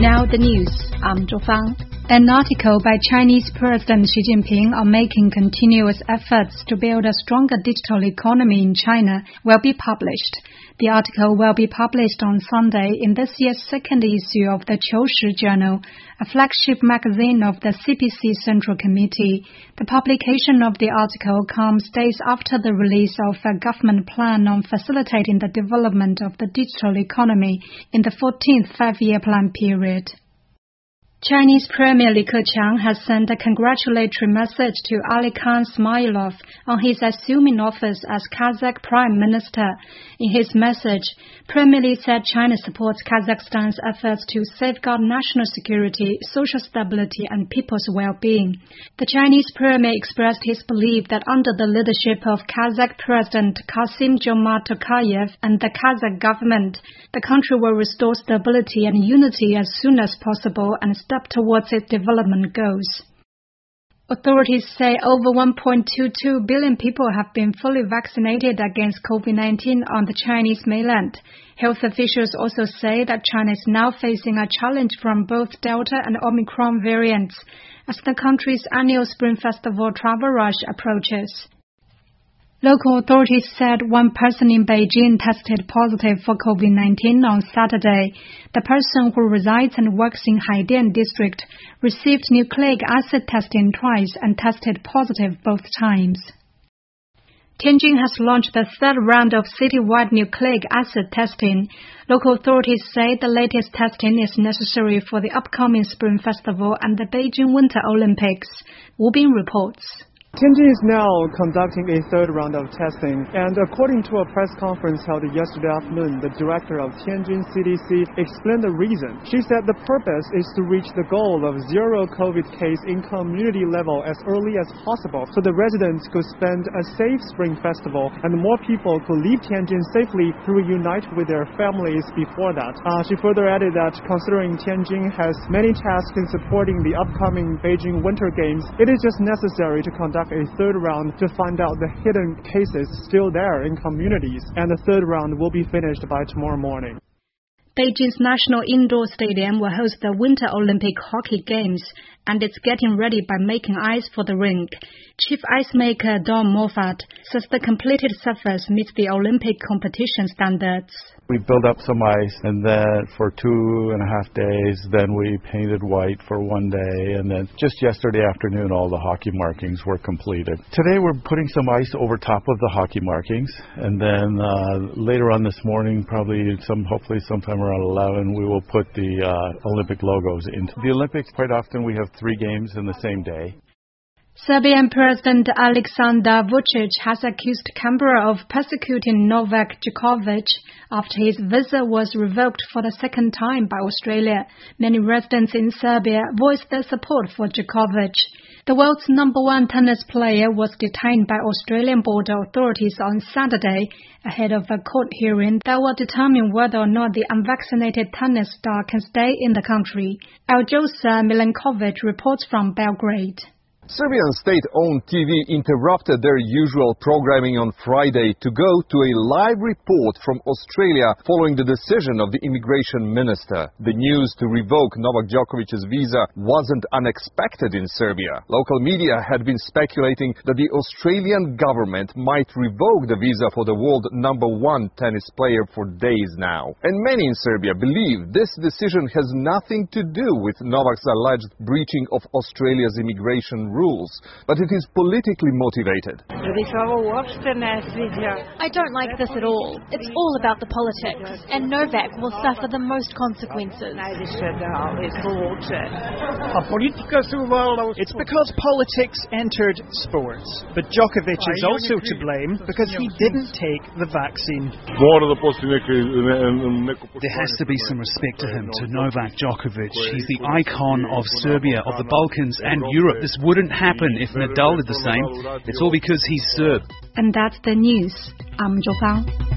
Now the news. I'm Zhou Fang. An article by Chinese President Xi Jinping on making continuous efforts to build a stronger digital economy in China will be published. The article will be published on Sunday in this year's second issue of the Qiushi Journal, a flagship magazine of the CPC Central Committee. The publication of the article comes days after the release of a government plan on facilitating the development of the digital economy in the 14th five-year plan period. Chinese Premier Li Keqiang has sent a congratulatory message to Ali Khan Ismailov on his assuming office as Kazakh Prime Minister. In his message, Premier Li said China supports Kazakhstan's efforts to safeguard national security, social stability, and people's well-being. The Chinese Premier expressed his belief that under the leadership of Kazakh President Kassym-Jomart Tokayev and the Kazakh government, the country will restore stability and unity as soon as possible and step towards its development goals. Authorities say over 1.22 billion people have been fully vaccinated against COVID-19 on the Chinese mainland. Health officials also say that China is now facing a challenge from both Delta and Omicron variants as the country's annual Spring Festival travel rush approaches. Local authorities said one person in Beijing tested positive for COVID-19 on Saturday. The person who resides and works in Haidian district received nucleic acid testing twice and tested positive both times. Tianjin has launched the third round of citywide nucleic acid testing. Local authorities say the latest testing is necessary for the upcoming Spring Festival and the Beijing Winter Olympics. Wu Bin reports. Tianjin is now conducting a third round of testing, and according to a press conference held yesterday afternoon, the director of Tianjin CDC explained the reason. She said the purpose is to reach the goal of zero COVID case in community level as early as possible, so the residents could spend a safe Spring Festival and more people could leave Tianjin safely to reunite with their families before that. She further added that considering Tianjin has many tasks in supporting the upcoming Beijing Winter Games, it is just necessary to conduct a third round to find out the hidden cases still there in communities, and the third round will be finished by tomorrow morning. Beijing's National Indoor Stadium will host the Winter Olympic Hockey Games, and it's getting ready by making ice for the rink. Chief ice maker Don Moffat says the completed surface meets the Olympic competition standards. We built up some ice, and then for 2.5 days, then we painted white for 1 day, and then just yesterday afternoon, all the hockey markings were completed. Today, we're putting some ice over top of the hockey markings, and then later on this morning, hopefully sometime around 11, we will put the Olympic logos into the Olympics. Quite often, we have 3 games in the same day. Serbian President Aleksandar Vučić has accused Canberra of persecuting Novak Djokovic after his visa was revoked for the second time by Australia. Many residents in Serbia voiced their support for Djokovic. The world's #1 tennis player was detained by Australian border authorities on Saturday ahead of a court hearing that will determine whether or not the unvaccinated tennis star can stay in the country. Aljosa Milenkovic reports from Belgrade. Serbian state-owned TV interrupted their usual programming on Friday to go to a live report from Australia following the decision of the immigration minister. The news to revoke Novak Djokovic's visa wasn't unexpected in Serbia. Local media had been speculating that the Australian government might revoke the visa for the world #1 tennis player for days now. And many in Serbia believe this decision has nothing to do with Novak's alleged breaching of Australia's immigration rules, but it is politically motivated. I don't like this at all. It's all about the politics, and Novak will suffer the most consequences. It's because politics entered sports, but Djokovic is also to blame because he didn't take the vaccine. There has to be some respect to him, to Novak Djokovic. He's the icon of Serbia, of the Balkans and Europe. This wouldn't happen if Nadal did the same. It's all because he's Serb. And that's the news. I'm Zhou Fang.